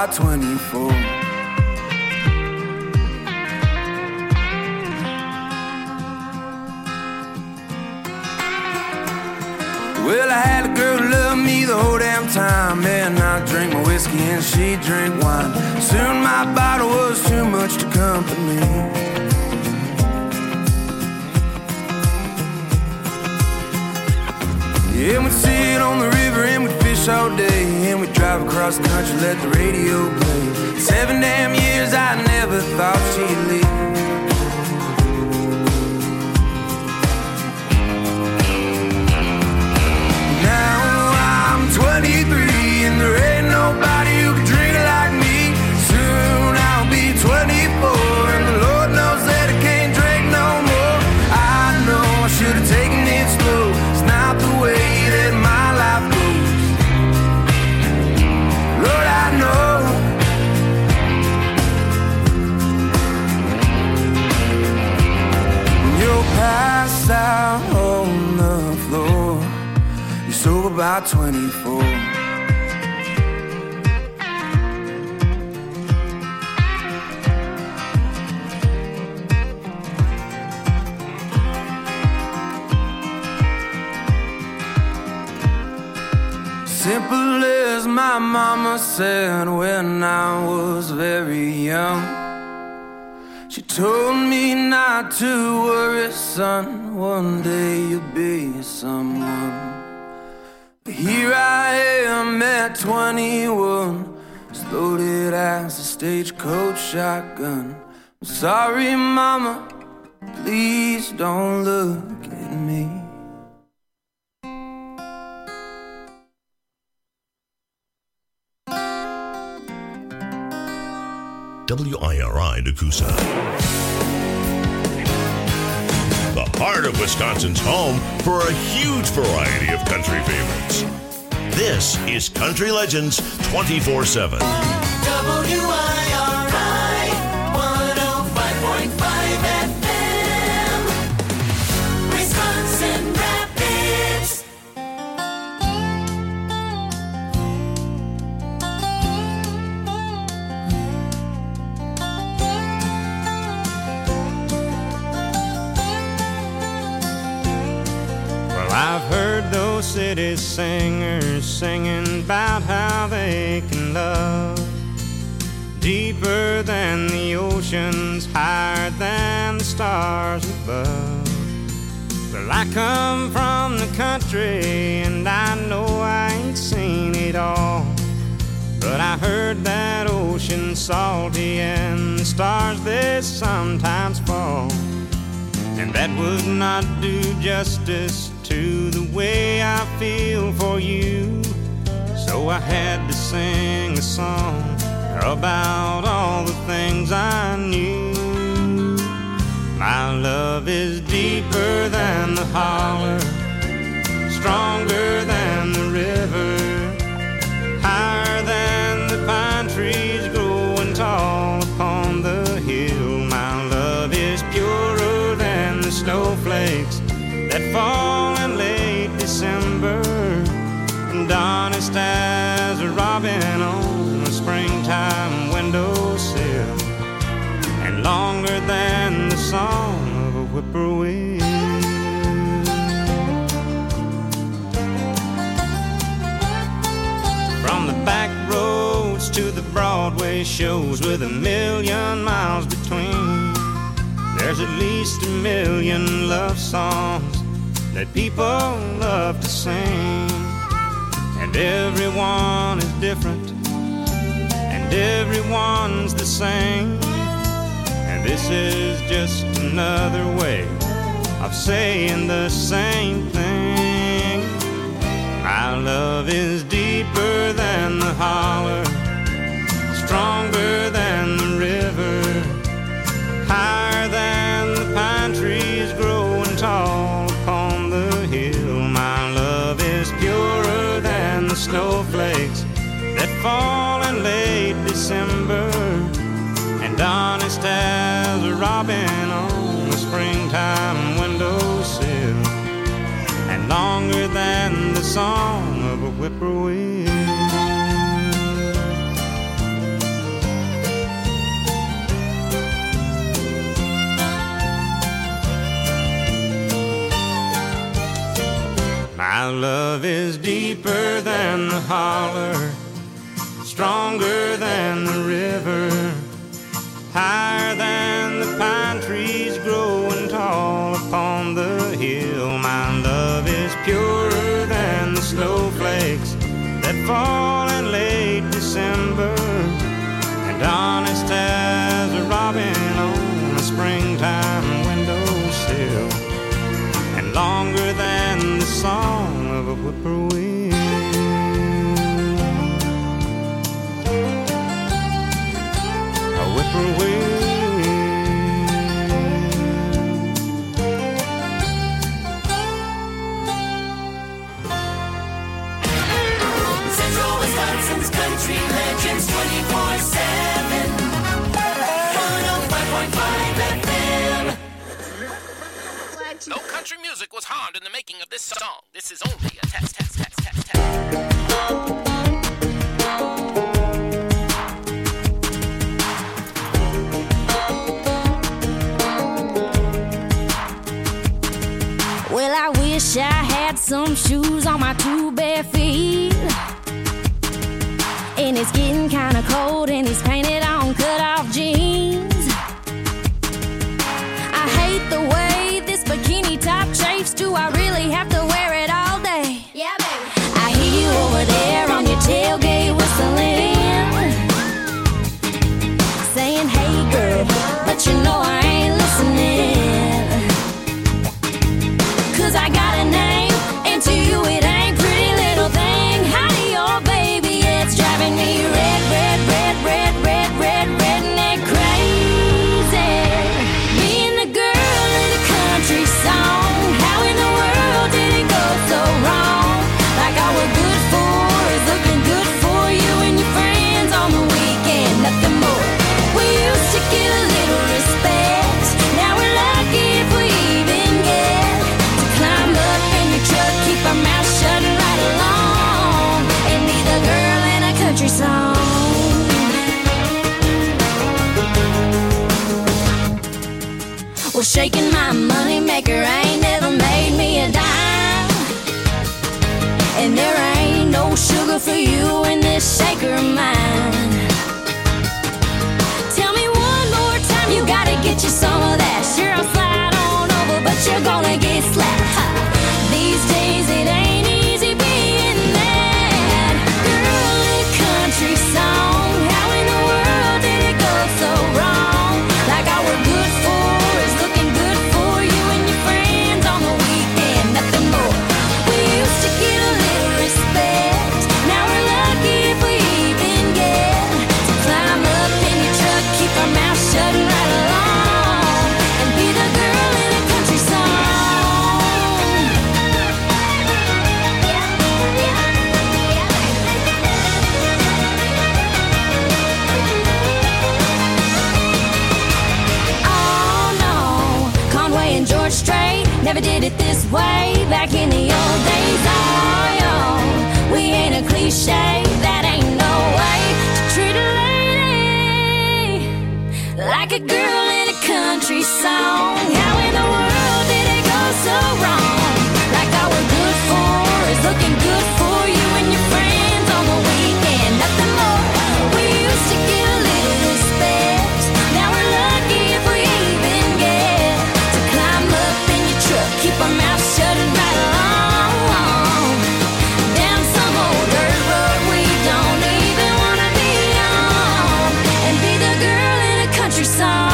about 24. Well, I had a girl who loved me the whole damn time, and I drank my whiskey and she drank wine. Soon my bottle was too much to comfort me. Yeah, we'd sit on the river and we'd fish all day, and we'd drive across the country, let the radio play. 7 damn years I never thought she'd leave. Now I'm 23 and there ain't nobody who can drink like me. Soon I'll be 24 and the Lord knows that I can't drink no more. I know I should have taken it slow. It's not the way that my life goes. Lord, I know. When you're passed out on the floor, you're sober by 24. Simple as my mama said when I was very young. She told me not to worry, son, one day you'll be someone. But here I am at 21, as loaded as a stagecoach shotgun. I'm sorry, mama, please don't look at me. WIRI Nakusa. The heart of Wisconsin's home for a huge variety of country favorites. This is Country Legends 24/7. WIRI 105.5 FM, Wisconsin Rapids. I've heard those city singers singing about how they can love deeper than the oceans, higher than the stars above. Well, I come from the country and I know I ain't seen it all, but I heard that ocean's salty and the stars they sometimes fall. And that would not do justice to the way I feel for you. So I had to sing a song about all the things I knew. My love is deeper than the holler, stronger than the river, higher than the pine trees growing tall upon the hill. My love is purer than the snowflakes that fall in late December, and honest as a robin on a springtime windowsill, and longer than the song of a whippoorwill. From the back roads to the Broadway shows with 1,000,000 miles between, there's at least 1,000,000 love songs that people love to sing. And everyone is different, and everyone's the same. And this is just another way of saying the same thing. My love is deeper than the holler, stronger than the river, higher than the pine trees growing tall upon the hill. My love is purer than the snowflakes that fall in late December, and honest as a robin on a springtime windowsill, and longer than the song of a whippoorwill. love is deeper than the holler, stronger than the river, higher than the pine trees growing tall upon the hill. My love is purer than the snowflakes that fall in late December, and honest as a robin on a springtime windowsill, and longer than the song of a whippoorwill. A whippoorwill. Central Wisconsin's Country Legends 24/7. 105.5 FM. No country music was harmed in the making of this song. This is only a test. Well, I wish I had some shoes on my two bare feet. And it's getting kinda cold in these painted on cut-off jeans. I hate the way this bikini top chafes. Do I really have to wear it all day? Yeah, baby. I hear you over there on your tailgate whistling, saying, hey girl, but you know I ain't listening. 'Cause I got a name, and to you it ain't pretty little thing. Howdy, oh baby, it's driving me redneck crazy. Being the girl in a country song, how in the world did it go so wrong? Like all we're good for is looking good for you and your friends on the weekend, nothing more. We used to get a little respect, now we're lucky if we even get to climb up in your truck, keep our mouth shut and ride along, and be the girl in a country song. Well, shaking my money maker ain't never made me a dime, and there ain't no sugar for you in this shaker of mine. Tell me one more time, you gotta get you some of that. Sure, I'll slide on over, but you're gonna get slapped. Ha. These days it ain't easy being that girl in a country song. How in the world did it go so wrong? Like all we're good for is looking good for you and your friends on the weekend, nothing more. We used to get a little respect, now we're lucky if we even get to climb up in your truck, keep our mouth shut and ride along, and be the girl in a country song. Oh no, Conway and George Strait never did it this way back in the old days. Oh, yo, we ain't a cliche, that ain't no way to treat a lady like a girl in a country song. How in the world did it go so wrong? Like all we're good for is looking good for you and your friends on the weekend, nothing more. We used to get a little respect, now we're lucky if we even get to climb up in your truck, keep our mouth shut and ride along, down some old dirt road we don't even wanna be on, and be the girl in a country song.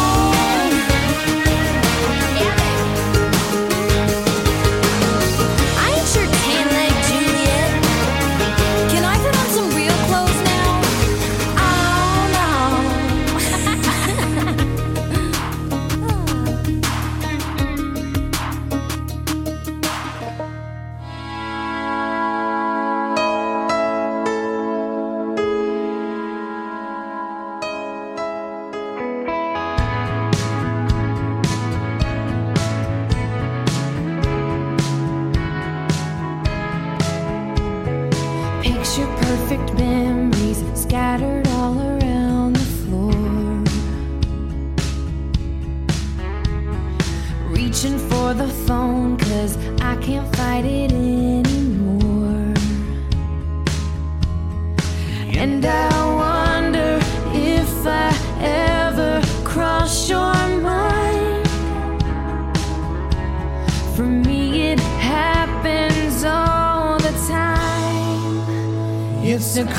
I ain't sure tan leg Juliet. Can I put on some real clothes now? Oh no. Picture perfect memories scattered all around the floor. Reaching for the phone 'cause I can't fight it anymore.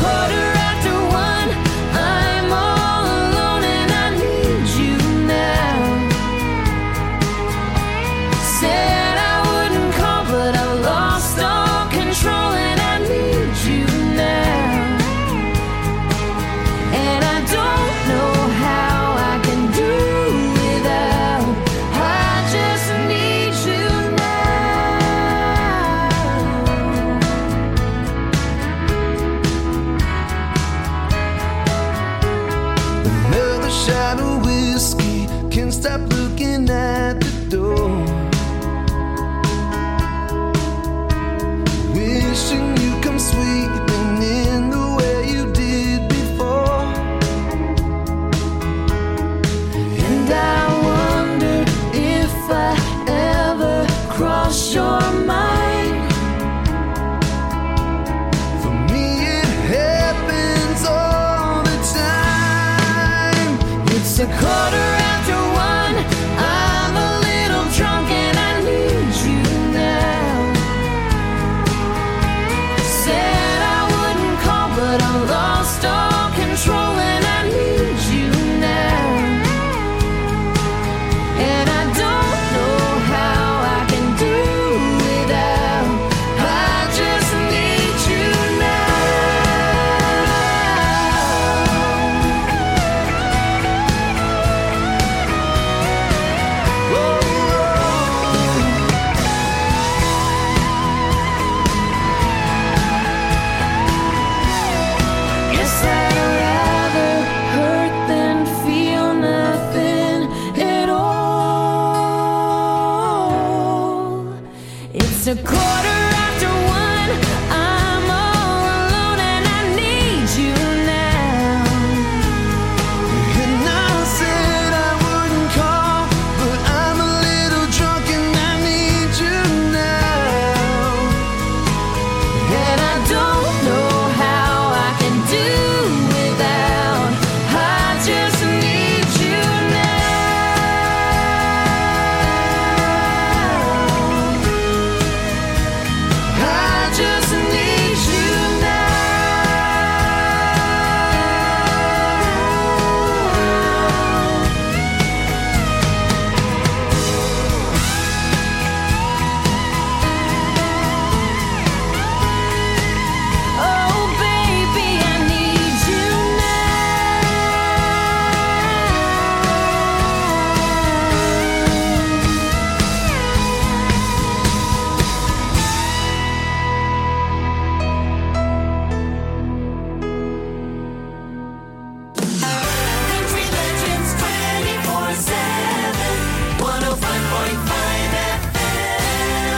1:15. I'm all alone and I need you now. Said I wouldn't call, but I lost all control and I need you now. And I don't know how I can do without. I just need you Another shot of whiskey, can't stop looking at the door. Wishing you come sweeping in the way you did before. And I wonder if I ever cross your mind. For me it happens all the time. It's 1:15. I'm a little drunk and I need you now. Said I wouldn't call, but I lost all control and I need you now. And I don't know how I can do without. I just need you now. Guess I'd rather hurt than feel nothing at all. It's 1:15. I'm all alone and I need you now. And I said I wouldn't call, but I'm a little drunk and I need you now. And I don't know how I can do without. I just need you now. I just need you now. Oh, baby, I need you Country Legends 24/7. 105.5 FM.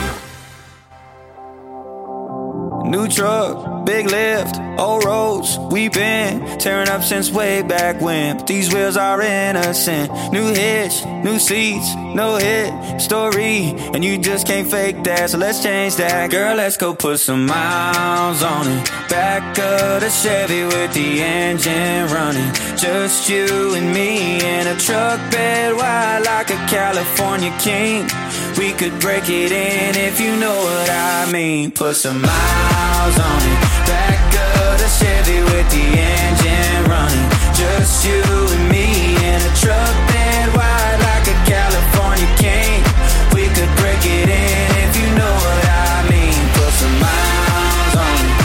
New truck, big lift, old roads, we been tearing up since way back when. But these wheels are innocent. New hitch, new seats, no hit story, and you just can't fake that. So let's change that, girl. Let's go put some miles on it. Back of the Chevy with the engine running. Just you and me in a truck bed wide like a California king. We could break it in if you know what I mean. Put some miles on it. Back of the Chevy with the engine running. Just you and me in a truck bed wide like a California king. We could break it in if you know what I mean. Put some miles on it.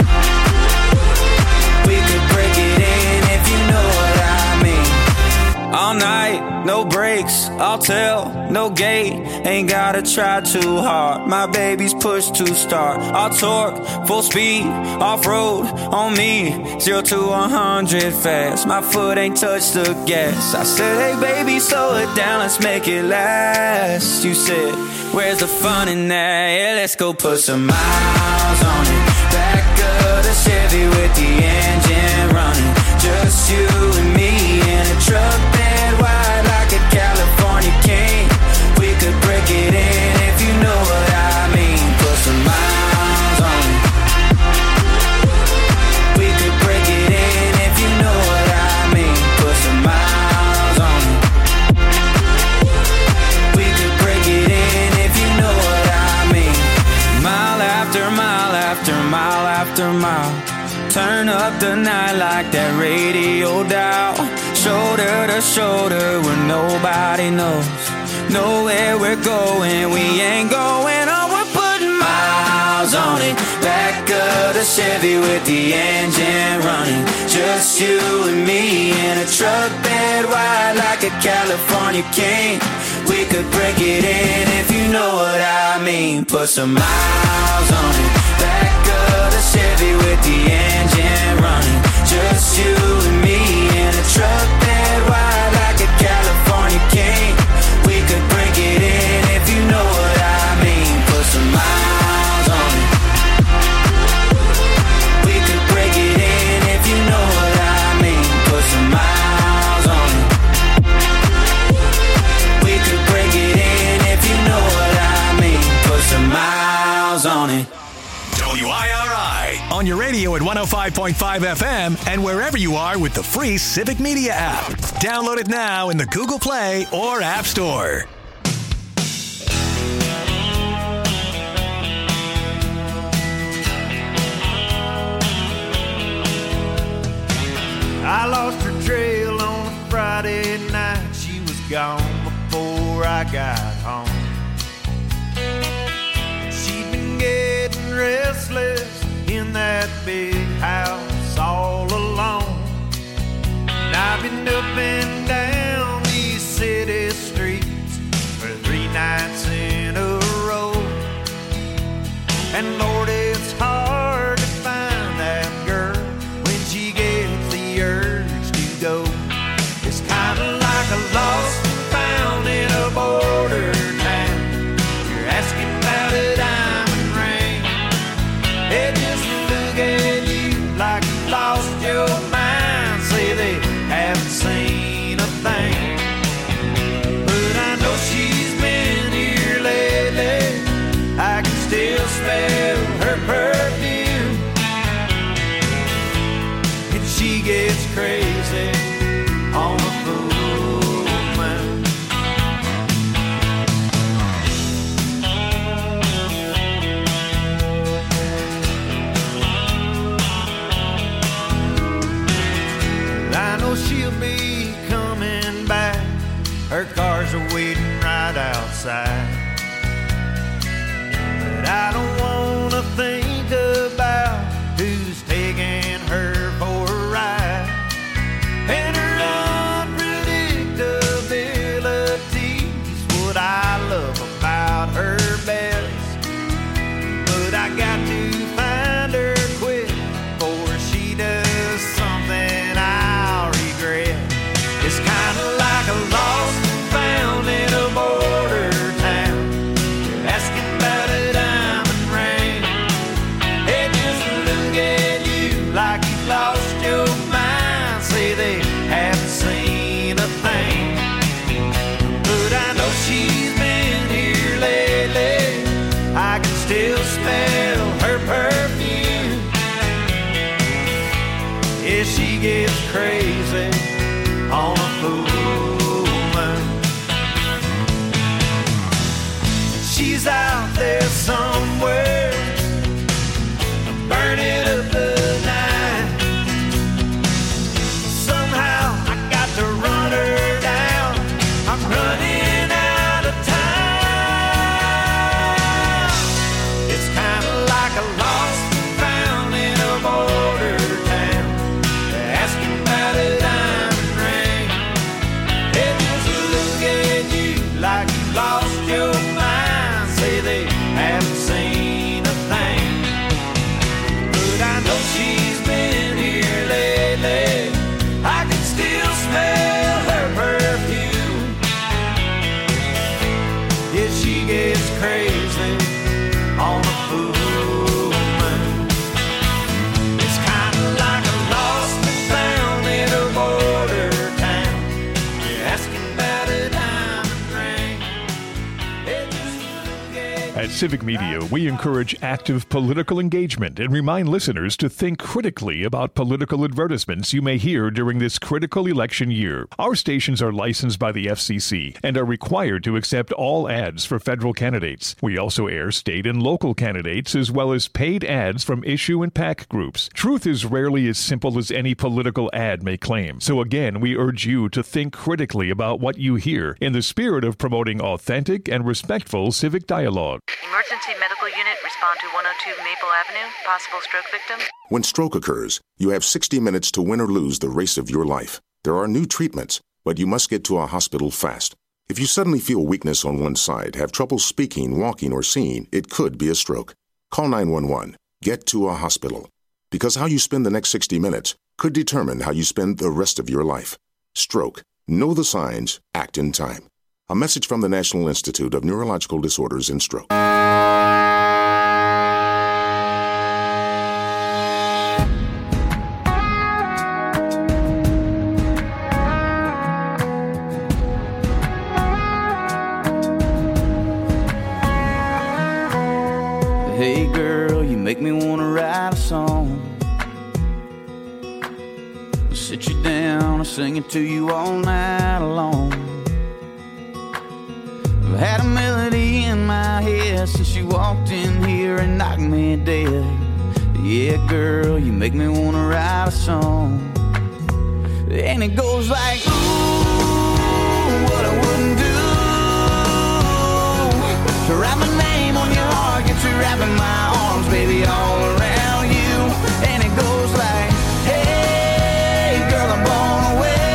We could break it in if you know what I mean. All night, no brakes, I'll tell, no gate. Ain't gotta try too hard, my baby's push to start. I'll torque, full speed, off-road on me. 0 to 100 fast, my foot ain't touched the gas. I said, hey baby, slow it down, let's make it last. You said, where's the fun in that? Yeah, let's go put some miles on it. Back of the Chevy with the engine running. Just you and me in a truck bed wide like a California king. We could break it in if you know what I mean. Put some miles on it. We could break it in if you know what I mean. Put some miles on it. We could break it in if you know what I mean. Mile after mile after mile after mile. Turn up no doubt. Shoulder to shoulder where nobody knows. Know where we're going, we ain't going on. We're putting miles on it. Back of the Chevy with the engine running. Just you and me in a truck bed wide like a California king. We could break it in if you know what I mean. Put some miles on it. Back of the Chevy with the engine running. Just you and me in a truck bed wide like a California king. We could break it in if you know what I mean. Put some miles on it. We could break it in if you know what I mean. Put some miles on it. We could break it in if you know what I mean. Put some miles on it. WIRI on your radio at 105.5 FM and wherever you are with the free Civic Media app. Download it now in the Google Play or App Store. I lost her trail on a Friday night. She was gone before I got home. She'd been getting restless in that big house all alone. And I've been up and down these city streets for 3 nights in a row. And Lord, it's hard to find that girl when she gets the urge to go. It's kind of like a lost and found in a border town. You're asking about a diamond ring. They just look at you like you lost your mind. Say they haven't seen a thing. But I know she's been here lately. I can still smell her perfume. And she gets crazy on the full moon. I know she'll be coming back. Her cars are waiting right outside. But I don't wanna think about who's taking her for a ride. And her unpredictability's what I love about her best. But I got to find her quick before she does something I'll regret. It's kinda like a lost and found in a border town. You're asking about a diamond ring. They just look at you like you've lost your mind. Say they haven't seen a thing. But I know she's been here lately. I can still smell her perfume. Yeah, she gets crazy on a full moon. She's out there somewhere, burning up the night. Somehow I got to run her down. I'm running out of time. It's kind of like a lost and found in a border town. They're asking about a diamond ring. They just look at you like you lost your mind. Say they haven't seen a thing. But I know she's been here lately. I can still smell her perfume. Yeah, she gets crazy on a full moon. It's kind of like a lost and found in a border town. You're asking about a diamond ring. At Civic Media, we encourage active political engagement and remind listeners to think critically about political advertisements you may hear during this critical election year. Our stations are licensed by the FCC and are required to accept all ads for federal candidates. We also air state and local candidates as well as paid ads from issue and PAC groups. Truth is rarely as simple as any political ad may claim. So again, we urge you to think critically about what you hear in the spirit of promoting authentic and respectful civic dialogue. Emergency medical unit, respond to 102 Maple Avenue. Possible stroke victim. When stroke occurs, you have 60 minutes to win or lose the race of your life. There are new treatments, but you must get to a hospital fast. If you suddenly feel weakness on one side, have trouble speaking, walking, or seeing, it could be a stroke. Call 911. Get to a hospital. Because how you spend the next 60 minutes could determine how you spend the rest of your life. Stroke. Know the signs. Act in time. A message from the National Institute of Neurological Disorders and Stroke. Hey girl, you make me wanna write a song. I'll sit you down and sing it to you all night long. I've had a melody in my head since you walked in here and knocked me dead. Yeah, girl, you make me wanna write a song. And it goes like, ooh, what I wouldn't do to write my name on your heart, get you wrapping my arms, baby, all around you. And it goes like, hey, girl, I'm blown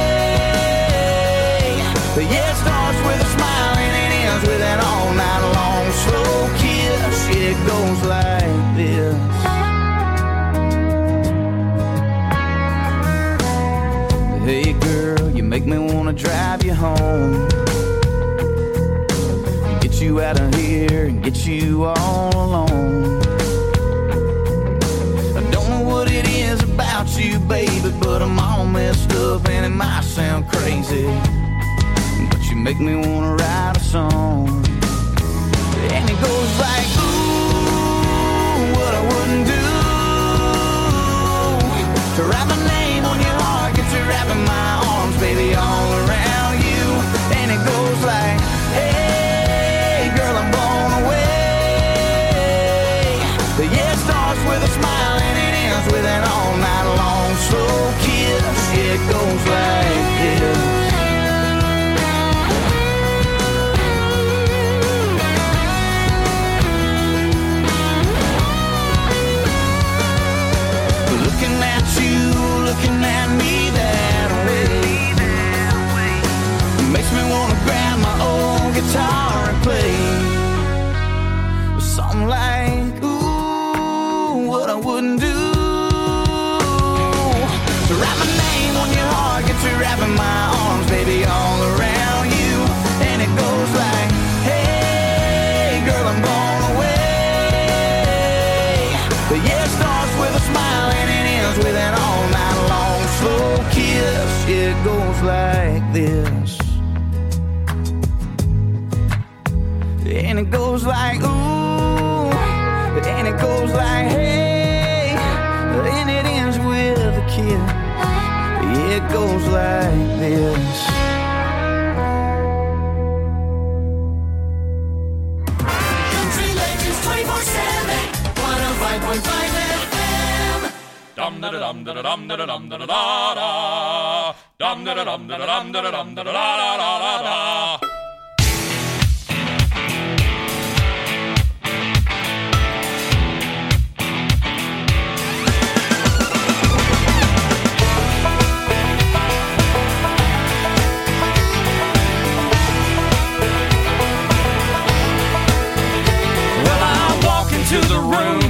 away. But yeah, it starts with a smile and it ends with an all night long slow kiss. It goes like this. Hey girl, you make me wanna drive you home, get you out of here and get you all alone. I don't know what it is about you, baby, but I'm all messed up and it might sound crazy, but you make me wanna write a song. And it goes like, ooh, what I wouldn't do to write my name on your heart, get you wrapping my arms, baby, all around you. And it goes like, hey, girl, I'm blown away. But yeah, it starts with a smile and it ends with an all night long slow kiss. Yeah, it goes like this. Looking at you, looking at me that way, makes me wanna grab my old guitar and play something like, ooh, what I wouldn't do to write my name on your heart, get you wrapping my arms, baby, all around you. And it goes like, hey, girl, I'm blown away. But yeah, it starts with a smile and it ends with an all night long slow kiss. It goes like this. And it goes like, ooh, and it goes like, hey, and it ends with a kiss. It goes like this. Country Legends 24/7, 105.5 FM. Dum da dum da dum da dum da da da. Dum da dum da dum da dum da da da. Well, I walk into the room